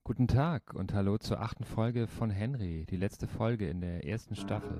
Guten Tag und hallo zur achten Folge von Henry, die letzte Folge in der ersten Staffel.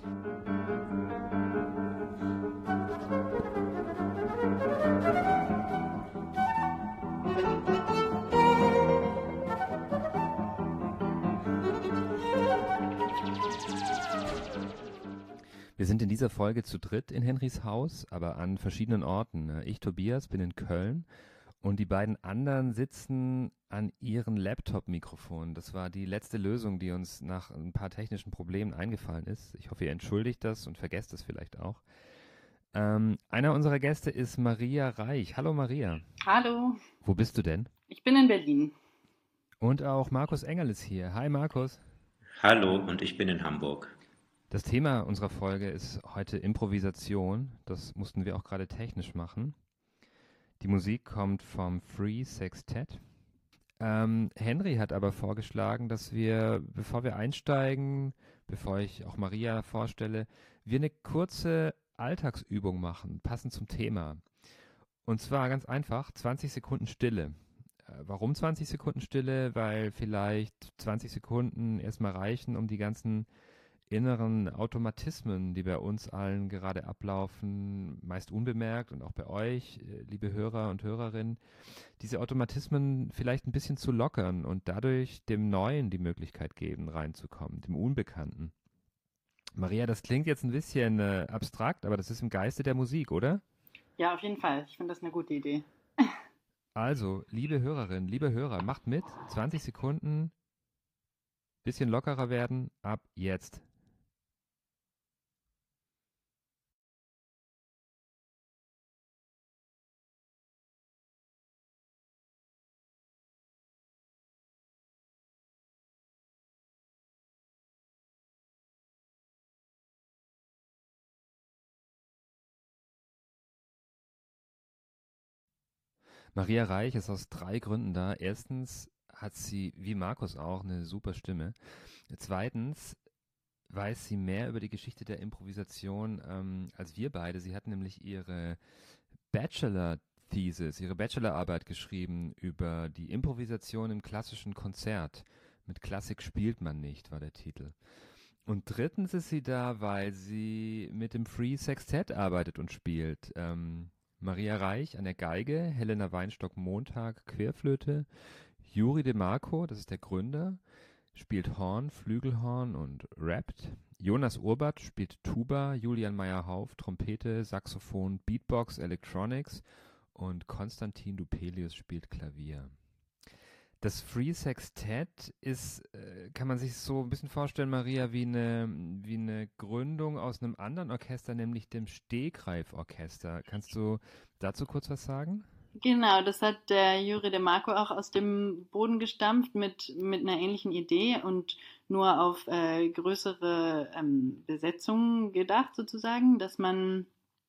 Wir sind in dieser Folge zu dritt in Henrys Haus, aber an verschiedenen Orten. Ich, Tobias, bin in Köln und die beiden anderen sitzen an ihren Laptop-Mikrofonen. Das war die letzte Lösung, die uns nach ein paar technischen Problemen eingefallen ist. Ich hoffe, ihr entschuldigt das und vergesst es vielleicht auch. Einer unserer Gäste ist Maria Reich. Hallo Maria. Hallo, Wo bist du denn? ich bin in Berlin. Und auch Markus Engel ist hier. Hi Markus. Hallo und ich bin in Hamburg. Das Thema unserer Folge ist heute Improvisation. Das mussten wir auch gerade technisch machen. Die Musik kommt vom Free Sextet. Henry hat aber vorgeschlagen, dass wir, bevor wir einsteigen, bevor ich auch Maria vorstelle, wir eine kurze Alltagsübung machen, passend zum Thema. Und zwar ganz einfach, 20 Sekunden Stille. Warum 20 Sekunden Stille? Weil vielleicht 20 Sekunden erstmal reichen, um die ganzen inneren Automatismen, die bei uns allen gerade ablaufen, meist unbemerkt und auch bei euch, liebe Hörer und Hörerinnen, diese Automatismen vielleicht ein bisschen zu lockern und dadurch dem Neuen die Möglichkeit geben, reinzukommen, dem Unbekannten. Maria, das klingt jetzt ein bisschen abstrakt, aber das ist im Geiste der Musik, oder? Ja, auf jeden Fall. Ich finde das eine gute Idee. Also, liebe Hörerinnen, liebe Hörer, macht mit. 20 Sekunden, bisschen lockerer werden, ab jetzt. Maria Reich ist aus 3 Gründen da. Erstens hat sie, wie Markus auch, eine super Stimme. Zweitens weiß sie mehr über die Geschichte der Improvisation als wir beide. Sie hat nämlich ihre Bachelor-Thesis, ihre Bachelorarbeit geschrieben über die Improvisation im klassischen Konzert. Mit Klassik spielt man nicht, war der Titel. Und drittens ist sie da, weil sie mit dem Free Sextet arbeitet und spielt. Maria Reich an der Geige, Helena Weinstock-Montag Querflöte, Juri De Marco, das ist der Gründer, spielt Horn, Flügelhorn und rappt. Jonas Urbat spielt Tuba, Julian Meyer-Hauf Trompete, Saxophon, Beatbox, Electronics und Konstantin Dupelius spielt Klavier. Das Free Sextet ist, kann man sich so ein bisschen vorstellen, Maria, wie eine Gründung aus einem anderen Orchester, nämlich dem Stegreif-Orchester. Kannst du dazu kurz was sagen? Genau, das hat der Juri De Marco auch aus dem Boden gestampft mit einer ähnlichen Idee und nur auf größere Besetzungen gedacht, sozusagen, dass man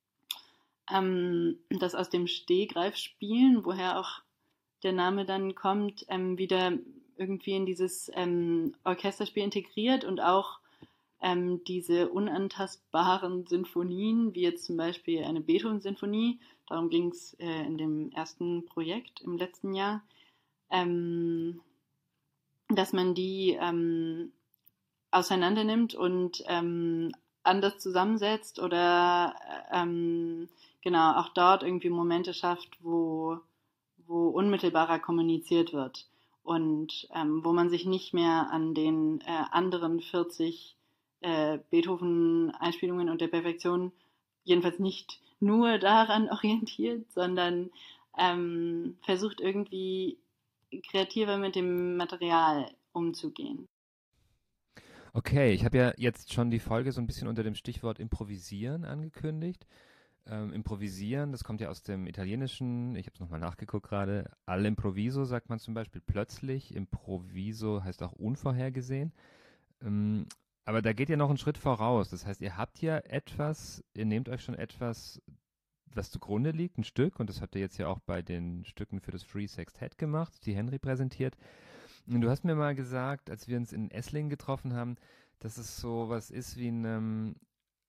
das aus dem Stehgreif spielen, woher auch der Name dann kommt, wieder irgendwie in dieses Orchesterspiel integriert und auch diese unantastbaren Sinfonien, wie jetzt zum Beispiel eine Beethoven-Sinfonie, darum ging es in dem ersten Projekt im letzten Jahr, ähm, dass man die auseinander nimmt und anders zusammensetzt oder genau auch dort irgendwie Momente schafft, wo unmittelbarer kommuniziert wird und wo man sich nicht mehr an den anderen 40 Beethoven-Einspielungen und der Perfektion jedenfalls nicht nur daran orientiert, sondern versucht irgendwie kreativer mit dem Material umzugehen. Okay, ich habe ja jetzt schon die Folge so ein bisschen unter dem Stichwort Improvisieren angekündigt. Improvisieren, das kommt ja aus dem Italienischen, ich habe es nochmal nachgeguckt gerade, all'improvviso sagt man zum Beispiel plötzlich, improviso heißt auch unvorhergesehen. Ähm, aber da geht ihr noch einen Schritt voraus. Das heißt, ihr habt ja etwas, ihr nehmt euch schon etwas, was zugrunde liegt, ein Stück, und das habt ihr jetzt ja auch bei den Stücken für das Free Sextet gemacht, die Henry präsentiert. Und du hast mir mal gesagt, als wir uns in Esslingen getroffen haben, dass es so was ist wie ein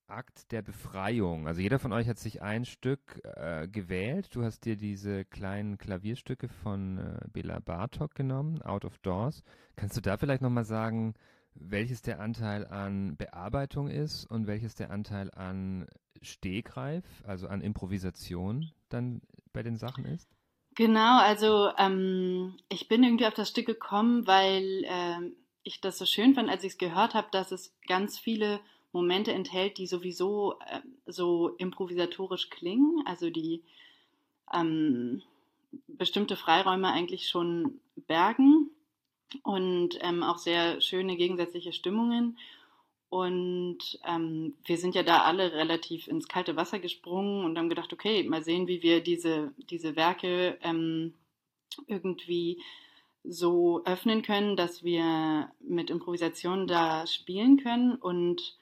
Akt der Befreiung. Also jeder von euch hat sich ein Stück gewählt. Du hast dir diese kleinen Klavierstücke von Bela Bartok genommen, Out of Doors. Kannst du da vielleicht nochmal sagen, welches der Anteil an Bearbeitung ist und welches der Anteil an Stegreif, also an Improvisation dann bei den Sachen ist? Genau, also ich bin irgendwie auf das Stück gekommen, weil ich das so schön fand, als ich es gehört habe, dass es ganz viele Momente enthält, die sowieso so improvisatorisch klingen, also die ähm, bestimmte Freiräume eigentlich schon bergen und auch sehr schöne gegensätzliche Stimmungen. Und wir sind ja da alle relativ ins kalte Wasser gesprungen und haben gedacht, okay, mal sehen, wie wir diese Werke irgendwie so öffnen können, dass wir mit Improvisation da spielen können. Und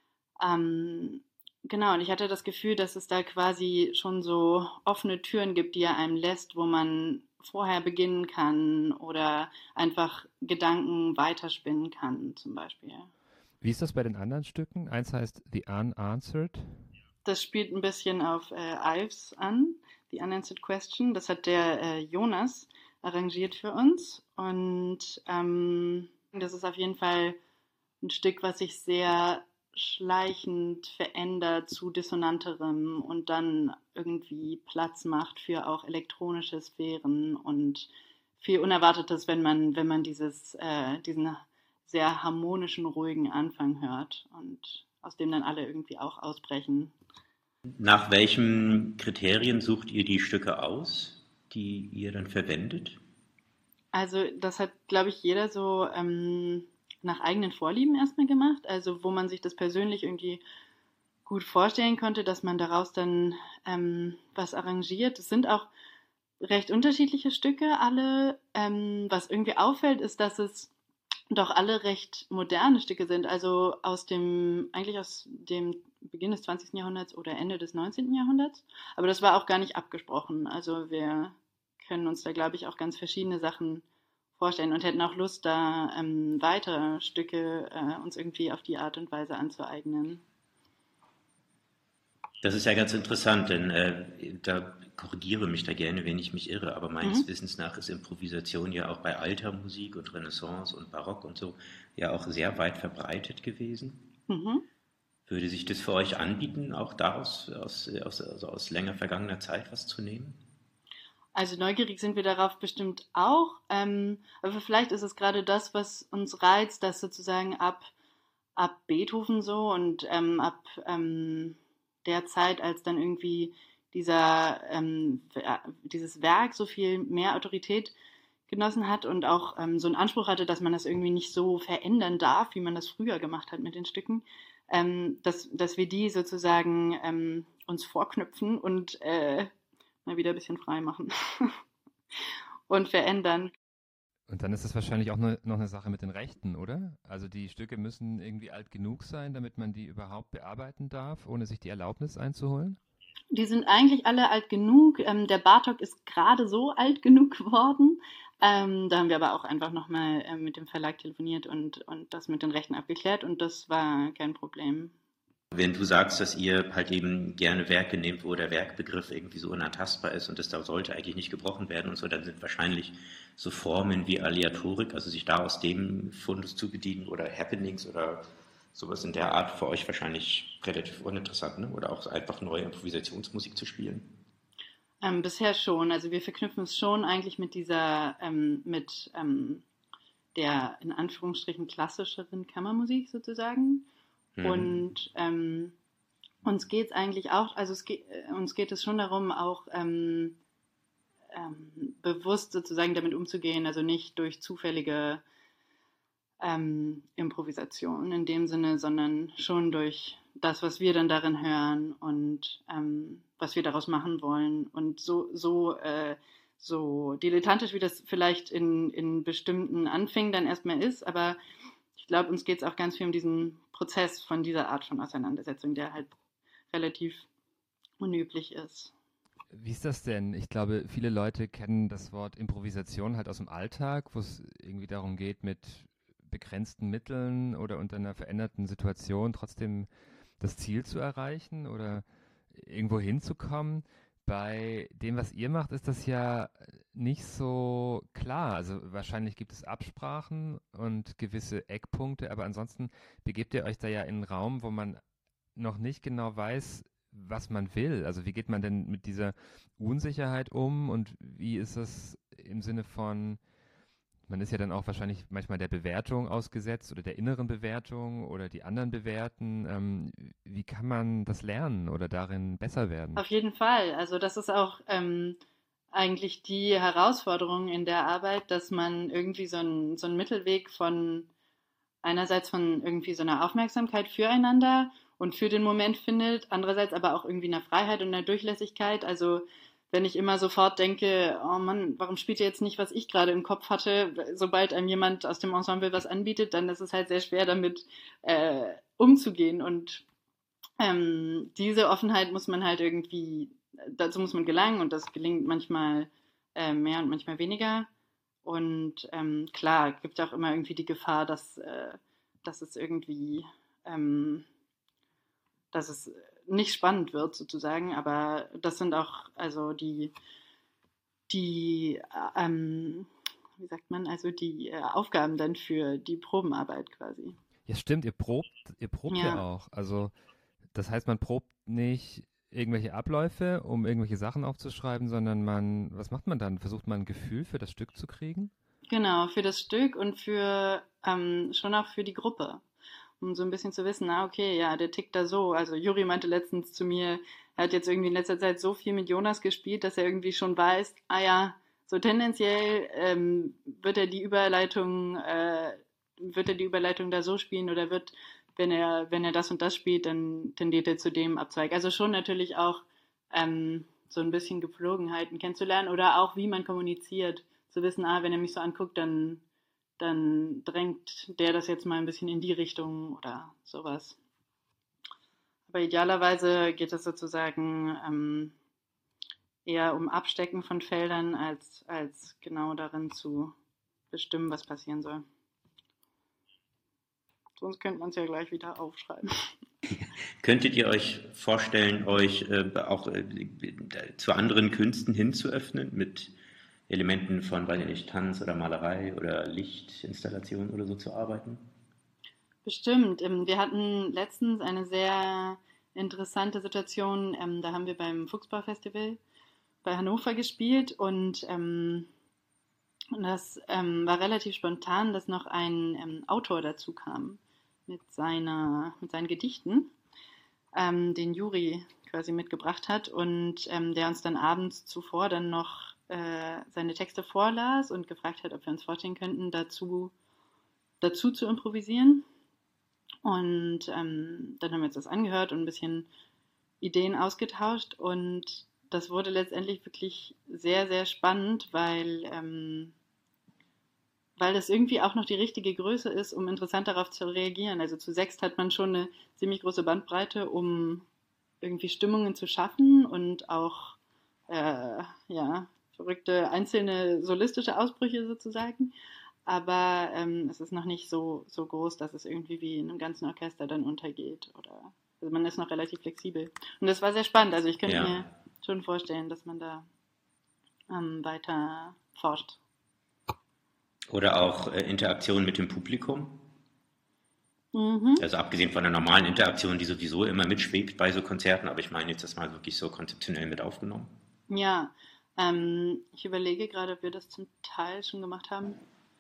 genau, und ich hatte das Gefühl, dass es da quasi schon so offene Türen gibt, die er einem lässt, wo man vorher beginnen kann oder einfach Gedanken weiterspinnen kann, zum Beispiel. Wie ist das bei den anderen Stücken? Eins heißt The Unanswered. Das spielt ein bisschen auf Ives an, The Unanswered Question. Das hat der Jonas arrangiert für uns. Und das ist auf jeden Fall ein Stück, was sich sehr schleichend verändert zu dissonanterem und dann irgendwie Platz macht für auch elektronische Sphären und viel Unerwartetes, wenn man diesen sehr harmonischen, ruhigen Anfang hört und aus dem dann alle irgendwie auch ausbrechen. Nach welchen Kriterien sucht ihr die Stücke aus, die ihr dann verwendet? Also das hat, glaube ich, jeder so nach eigenen Vorlieben erstmal gemacht, also wo man sich das persönlich irgendwie gut vorstellen konnte, dass man daraus dann was arrangiert. Es sind auch recht unterschiedliche Stücke, alle. Was irgendwie auffällt, ist, dass es doch alle recht moderne Stücke sind, also eigentlich aus dem Beginn des 20. Jahrhunderts oder Ende des 19. Jahrhunderts. Aber das war auch gar nicht abgesprochen. Also wir können uns da, glaube ich, auch ganz verschiedene Sachen vorstellen und hätten auch Lust, da weitere Stücke uns irgendwie auf die Art und Weise anzueignen. Das ist ja ganz interessant, denn da korrigiere mich da gerne, wenn ich mich irre, aber meines Mhm. Wissens nach ist Improvisation ja auch bei alter Musik und Renaissance und Barock und so ja auch sehr weit verbreitet gewesen. Mhm. Würde sich das für euch anbieten, auch daraus also aus länger vergangener Zeit was zu nehmen? Also neugierig sind wir darauf bestimmt auch, aber vielleicht ist es gerade das, was uns reizt, dass sozusagen ab Beethoven so und ab der Zeit, als dann irgendwie dieses Werk so viel mehr Autorität genossen hat und auch so einen Anspruch hatte, dass man das irgendwie nicht so verändern darf, wie man das früher gemacht hat mit den Stücken, dass wir die sozusagen uns vorknüpfen und mal wieder ein bisschen frei machen und verändern. Und dann ist es wahrscheinlich auch noch eine Sache mit den Rechten, oder? Also die Stücke müssen irgendwie alt genug sein, damit man die überhaupt bearbeiten darf, ohne sich die Erlaubnis einzuholen? Die sind eigentlich alle alt genug. Der Bartok ist gerade so alt genug geworden. Da haben wir aber auch einfach nochmal mit dem Verlag telefoniert und das mit den Rechten abgeklärt und das war kein Problem. Wenn du sagst, dass ihr halt eben gerne Werke nehmt, wo der Werkbegriff irgendwie so unantastbar ist und das da sollte eigentlich nicht gebrochen werden und so, dann sind wahrscheinlich so Formen wie Aleatorik, also sich da aus dem Fundus zu bedienen oder Happenings oder sowas in der Art für euch wahrscheinlich relativ uninteressant, ne? Oder auch einfach neue Improvisationsmusik zu spielen. Bisher schon. Also wir verknüpfen es schon eigentlich mit der in Anführungsstrichen klassischeren Kammermusik sozusagen. Mhm. Und uns geht es eigentlich auch, uns geht es schon darum, auch bewusst sozusagen damit umzugehen, also nicht durch zufällige Improvisation in dem Sinne, sondern schon durch das, was wir dann darin hören und was wir daraus machen wollen. Und so dilettantisch, wie das vielleicht in bestimmten Anfängen dann erstmal ist, aber ich glaube, uns geht es auch ganz viel um diesen Prozess von dieser Art von Auseinandersetzung, der halt relativ unüblich ist. Wie ist das denn? Ich glaube, viele Leute kennen das Wort Improvisation halt aus dem Alltag, wo es irgendwie darum geht, mit begrenzten Mitteln oder unter einer veränderten Situation trotzdem das Ziel zu erreichen oder irgendwo hinzukommen. Bei dem, was ihr macht, ist das ja nicht so klar. Also wahrscheinlich gibt es Absprachen und gewisse Eckpunkte, aber ansonsten begebt ihr euch da ja in einen Raum, wo man noch nicht genau weiß, was man will. Also wie geht man denn mit dieser Unsicherheit um und wie ist es im Sinne von, man ist ja dann auch wahrscheinlich manchmal der Bewertung ausgesetzt oder der inneren Bewertung oder die anderen bewerten. Wie kann man das lernen oder darin besser werden? Auf jeden Fall. Also das ist auch eigentlich die Herausforderung in der Arbeit, dass man irgendwie so einen Mittelweg von einerseits von irgendwie so einer Aufmerksamkeit füreinander und für den Moment findet, andererseits aber auch irgendwie einer Freiheit und einer Durchlässigkeit. Also wenn ich immer sofort denke, oh Mann, warum spielt ihr jetzt nicht, was ich gerade im Kopf hatte, sobald einem jemand aus dem Ensemble was anbietet, dann ist es halt sehr schwer damit umzugehen. Und diese Offenheit muss man halt irgendwie, dazu muss man gelangen und das gelingt manchmal mehr und manchmal weniger. Und klar, gibt auch immer irgendwie die Gefahr, dass es irgendwie, dass es nicht spannend wird sozusagen, aber das sind auch also die wie sagt man, also die Aufgaben dann für die Probenarbeit quasi. Ja, stimmt, ihr probt ja Ja, auch. Also das heißt, man probt nicht irgendwelche Abläufe, um irgendwelche Sachen aufzuschreiben, sondern was macht man dann? Versucht man ein Gefühl für das Stück zu kriegen? genau, für das Stück und für schon auch für die Gruppe. Um so ein bisschen zu wissen, okay, ja, der tickt da so. Also Juri meinte letztens zu mir, er hat jetzt irgendwie in letzter Zeit so viel mit Jonas gespielt, dass er irgendwie schon weiß, ja, so tendenziell wird er die Überleitung da so spielen oder wenn er das und das spielt, dann tendiert er zu dem Abzweig. Also schon natürlich auch so ein bisschen Gepflogenheiten kennenzulernen oder auch wie man kommuniziert, zu wissen, wenn er mich so anguckt, dann drängt der das jetzt mal ein bisschen in die Richtung oder sowas. Aber idealerweise geht es sozusagen eher um Abstecken von Feldern, als genau darin zu bestimmen, was passieren soll. Sonst könnte man es ja gleich wieder aufschreiben. Könntet ihr euch vorstellen, euch auch zu anderen Künsten hinzuöffnen mit Elementen von, weiß ich nicht, Tanz oder Malerei oder Lichtinstallation oder so zu arbeiten? Bestimmt. Wir hatten letztens eine sehr interessante Situation. Da haben wir beim Fuchsbau-Festival bei Hannover gespielt und das war relativ spontan, dass noch ein Autor dazu kam mit seinen Gedichten, den Juri quasi mitgebracht hat und der uns dann abends zuvor dann noch seine Texte vorlas und gefragt hat, ob wir uns vorstellen könnten, dazu zu improvisieren. Und dann haben wir uns das angehört und ein bisschen Ideen ausgetauscht und das wurde letztendlich wirklich sehr, sehr spannend, weil das irgendwie auch noch die richtige Größe ist, um interessant darauf zu reagieren. Also zu sechst hat man schon eine ziemlich große Bandbreite, um irgendwie Stimmungen zu schaffen und auch ja, verrückte einzelne solistische Ausbrüche sozusagen. Aber es ist noch nicht so groß, dass es irgendwie wie in einem ganzen Orchester dann untergeht. Also man ist noch relativ flexibel. Und das war sehr spannend. Also ich könnte mir schon vorstellen, dass man da weiter forscht. Oder auch Interaktion mit dem Publikum? Mhm. Also abgesehen von der normalen Interaktion, die sowieso immer mitschwebt bei so Konzerten, aber ich meine jetzt das mal wirklich so konzeptionell mit aufgenommen. Ja, ich überlege gerade, ob wir das zum Teil schon gemacht haben.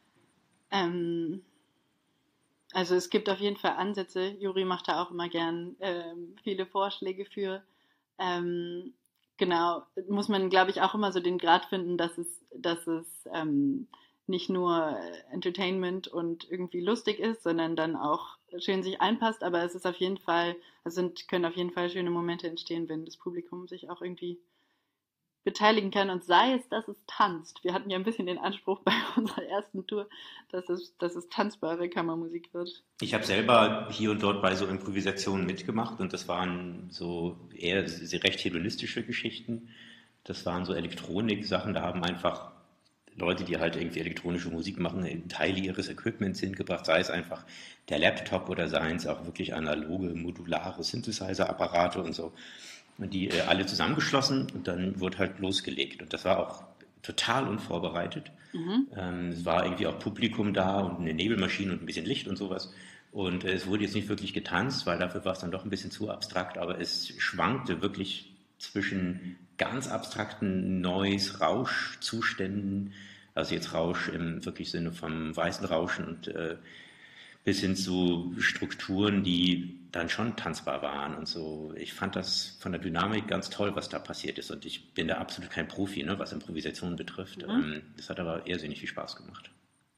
Also es gibt auf jeden Fall Ansätze. Juri macht da auch immer gern viele Vorschläge für. Genau, muss man, glaube ich, auch immer so den Grad finden, dass es nicht nur Entertainment und irgendwie lustig ist, sondern dann auch schön sich einpasst. Aber es ist auf jeden Fall, können auf jeden Fall schöne Momente entstehen, wenn das Publikum sich auch irgendwie beteiligen kann und sei es, dass es tanzt. Wir hatten ja ein bisschen den Anspruch bei unserer ersten Tour, dass es tanzbare Kammermusik wird. Ich habe selber hier und dort bei so Improvisationen mitgemacht und das waren so eher recht hedonistische Geschichten. Das waren so Elektronik-Sachen, da haben einfach Leute, die halt irgendwie elektronische Musik machen, Teile ihres Equipments hingebracht, sei es einfach der Laptop oder seien es auch wirklich analoge, modulare Synthesizer-Apparate und so. Und die alle zusammengeschlossen und dann wurde halt losgelegt. Und das war auch total unvorbereitet. Es war irgendwie auch Publikum da und eine Nebelmaschine und ein bisschen Licht und sowas. Und es wurde jetzt nicht wirklich getanzt, weil dafür war es dann doch ein bisschen zu abstrakt, aber es schwankte wirklich zwischen ganz abstrakten Noise-Rauschzuständen, also jetzt Rausch im wirklich Sinne vom weißen Rauschen und bis hin zu Strukturen, die dann schon tanzbar waren und so. Ich fand das von der Dynamik ganz toll, was da passiert ist und ich bin da absolut kein Profi, ne, was Improvisation betrifft. Das hat aber irrsinnig viel Spaß gemacht.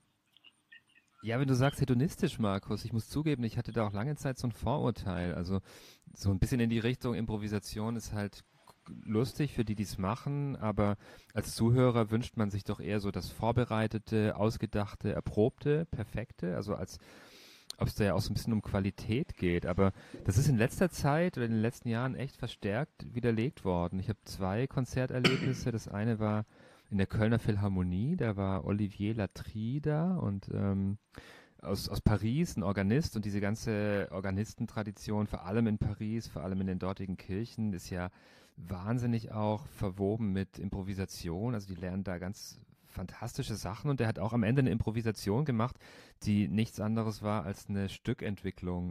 Ja, wenn du sagst hedonistisch, Markus, ich muss zugeben, ich hatte da auch lange Zeit so ein Vorurteil. Also so ein bisschen in die Richtung Improvisation ist halt lustig für die, die es machen, aber als Zuhörer wünscht man sich doch eher so das Vorbereitete, Ausgedachte, Erprobte, Perfekte. Also als ob es da ja auch so ein bisschen um Qualität geht. Aber das ist in letzter Zeit oder in den letzten Jahren echt verstärkt widerlegt worden. Ich habe 2 Konzerterlebnisse. Das eine war in der Kölner Philharmonie, da war Olivier Latry da und aus Paris, ein Organist, und diese ganze Organistentradition, vor allem in Paris, vor allem in den dortigen Kirchen, ist ja wahnsinnig auch verwoben mit Improvisation. Also die lernen da ganz fantastische Sachen, und der hat auch am Ende eine Improvisation gemacht, die nichts anderes war als eine Stückentwicklung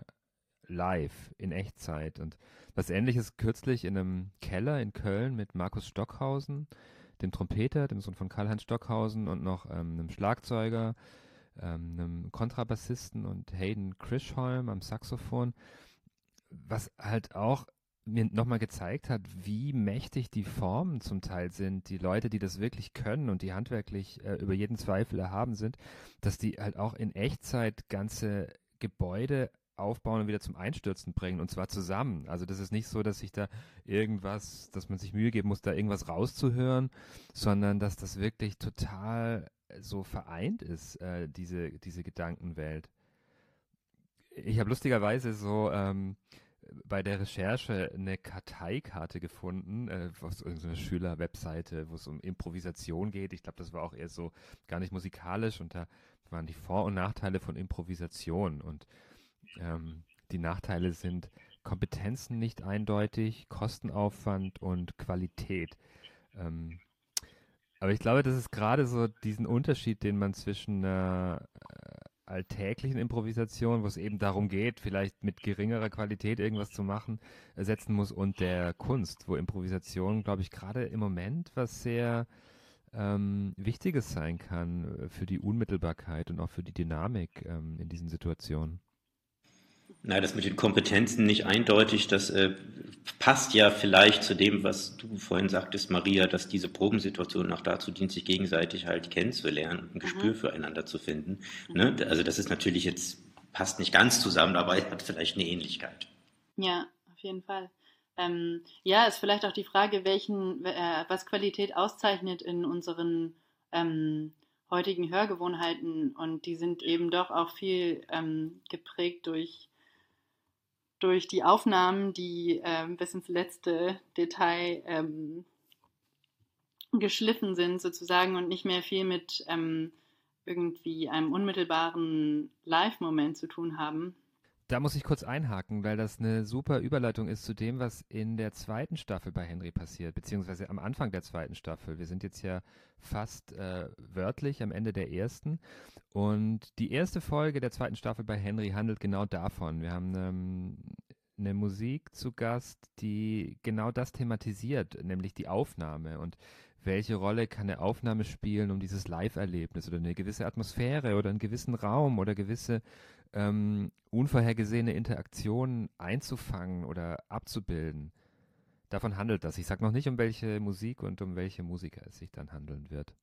live in Echtzeit. Und was Ähnliches kürzlich in einem Keller in Köln mit Markus Stockhausen, dem Trompeter, dem Sohn von Karl-Heinz Stockhausen, und noch einem Schlagzeuger, einem Kontrabassisten und Hayden Krischholm am Saxophon, was halt auch mir nochmal gezeigt hat, wie mächtig die Formen zum Teil sind, die Leute, die das wirklich können und die handwerklich über jeden Zweifel erhaben sind, dass die halt auch in Echtzeit ganze Gebäude aufbauen und wieder zum Einstürzen bringen, und zwar zusammen. Also das ist nicht so, dass sich da irgendwas, dass man sich Mühe geben muss, da irgendwas rauszuhören, sondern dass das wirklich total so vereint ist, diese Gedankenwelt. Ich habe lustigerweise so bei der Recherche eine Karteikarte gefunden, auf irgendeiner Schülerwebseite, wo es um Improvisation geht. Ich glaube, das war auch eher so gar nicht musikalisch, und da waren die Vor- und Nachteile von Improvisation, und die Nachteile sind Kompetenzen nicht eindeutig, Kostenaufwand und Qualität. Aber ich glaube, das ist gerade so diesen Unterschied, den man zwischen einer alltäglichen Improvisation, wo es eben darum geht, vielleicht mit geringerer Qualität irgendwas zu machen, setzen muss, und der Kunst, wo Improvisation, glaube ich, gerade im Moment was sehr Wichtiges sein kann für die Unmittelbarkeit und auch für die Dynamik in diesen Situationen. Na, das mit den Kompetenzen nicht eindeutig, das passt ja vielleicht zu dem, was du vorhin sagtest, Maria, dass diese Probensituation auch dazu dient, sich gegenseitig halt kennenzulernen und ein Gespür füreinander zu finden. Ne? Also das ist natürlich jetzt, passt nicht ganz zusammen, aber hat vielleicht eine Ähnlichkeit. Ja, auf jeden Fall. Ja, ist vielleicht auch die Frage, was Qualität auszeichnet in unseren heutigen Hörgewohnheiten, und die sind eben doch auch viel geprägt durch die Aufnahmen, die bis ins letzte Detail geschliffen sind sozusagen und nicht mehr viel mit irgendwie einem unmittelbaren Live-Moment zu tun haben. Da muss ich kurz einhaken, weil das eine super Überleitung ist zu dem, was in der 2. Staffel bei Henry passiert, beziehungsweise am Anfang der 2. Staffel. Wir sind jetzt ja fast wörtlich am Ende der 1. Und die erste Folge der 2. Staffel bei Henry handelt genau davon. Wir haben eine Musik zu Gast, die genau das thematisiert, nämlich die Aufnahme, und welche Rolle kann eine Aufnahme spielen, um dieses Live-Erlebnis oder eine gewisse Atmosphäre oder einen gewissen Raum oder gewisse unvorhergesehene Interaktionen einzufangen oder abzubilden. Davon handelt das. Ich sage noch nicht, um welche Musik und um welche Musiker es sich dann handeln wird.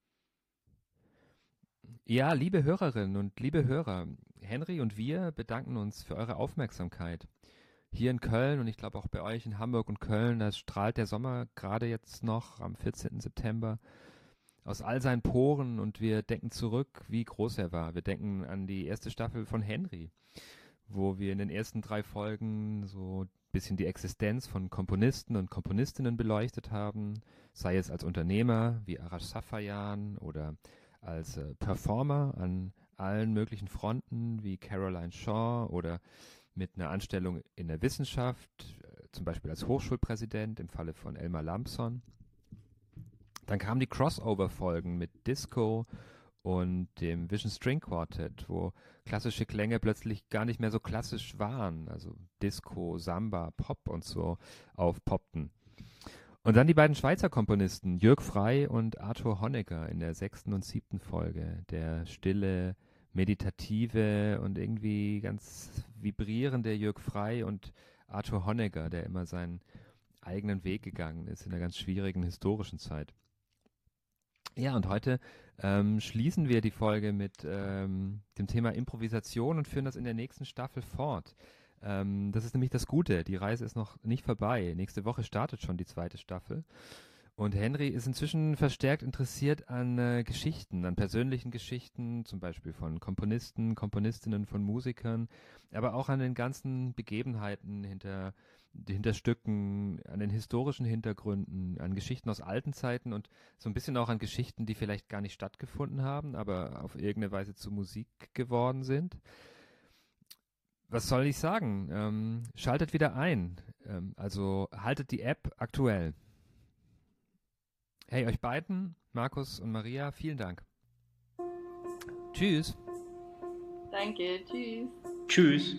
Ja, liebe Hörerinnen und liebe Hörer, Henry und wir bedanken uns für eure Aufmerksamkeit. Hier in Köln, und ich glaube auch bei euch in Hamburg und Köln, da strahlt der Sommer gerade jetzt noch am 14. September aus all seinen Poren, und wir denken zurück, wie groß er war. Wir denken an die erste Staffel von Henry, wo wir in den ersten 3 Folgen so bisschen die Existenz von Komponisten und Komponistinnen beleuchtet haben, sei es als Unternehmer wie Arash Safayan oder als Performer an allen möglichen Fronten wie Caroline Shaw oder mit einer Anstellung in der Wissenschaft, zum Beispiel als Hochschulpräsident im Falle von Elmar Lampson. Dann kamen die Crossover-Folgen mit Disco und dem Vision String Quartet, wo klassische Klänge plötzlich gar nicht mehr so klassisch waren, also Disco, Samba, Pop und so aufpoppten. Und dann die beiden Schweizer Komponisten, Jürg Frey und Arthur Honegger in der 6. und 7. Folge, der stille, meditative und irgendwie ganz vibrierende Jürg Frey und Arthur Honegger, der immer seinen eigenen Weg gegangen ist in einer ganz schwierigen historischen Zeit. Ja, und heute schließen wir die Folge mit dem Thema Improvisation und führen das in der nächsten Staffel fort. Das ist nämlich das Gute, die Reise ist noch nicht vorbei. Nächste Woche startet schon die 2. Staffel. Und Henry ist inzwischen verstärkt interessiert an Geschichten, an persönlichen Geschichten, zum Beispiel von Komponisten, Komponistinnen, von Musikern, aber auch an den ganzen Begebenheiten hinter Stücken, an den historischen Hintergründen, an Geschichten aus alten Zeiten und so ein bisschen auch an Geschichten, die vielleicht gar nicht stattgefunden haben, aber auf irgendeine Weise zu Musik geworden sind. Was soll ich sagen? Schaltet wieder ein. Also haltet die App aktuell. Hey, euch beiden, Markus und Maria, vielen Dank. Tschüss. Danke, tschüss. Tschüss.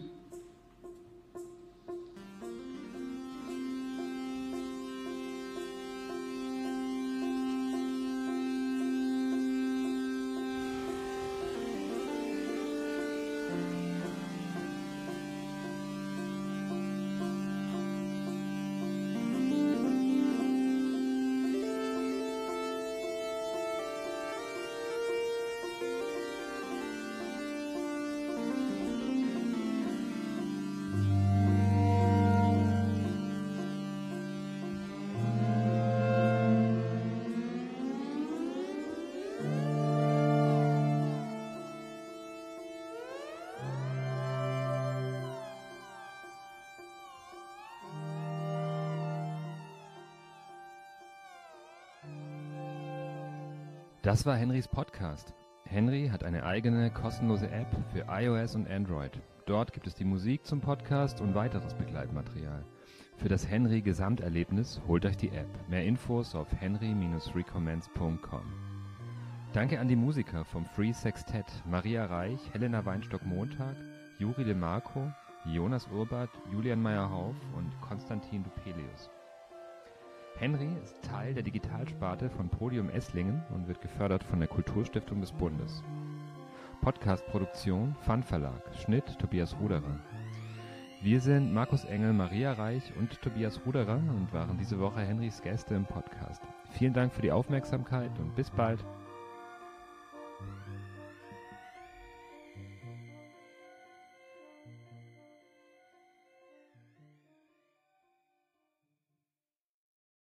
Das war Henrys Podcast. Henry hat eine eigene kostenlose App für iOS und Android. Dort gibt es die Musik zum Podcast und weiteres Begleitmaterial. Für das Henry-Gesamterlebnis holt euch die App. Mehr Infos auf henry-recommence.com. Danke an die Musiker vom Free Sextet, Maria Reich, Helena Weinstock-Montag, Juri De Marco, Jonas Urbart, Julian Meyer-Hauf und Konstantin Dupelius. Henry ist Teil der Digitalsparte von Podium Esslingen und wird gefördert von der Kulturstiftung des Bundes. Podcastproduktion Fun Verlag, Schnitt Tobias Ruderer. Wir sind Markus Engel, Maria Reich und Tobias Ruderer und waren diese Woche Henrys Gäste im Podcast. Vielen Dank für die Aufmerksamkeit und bis bald.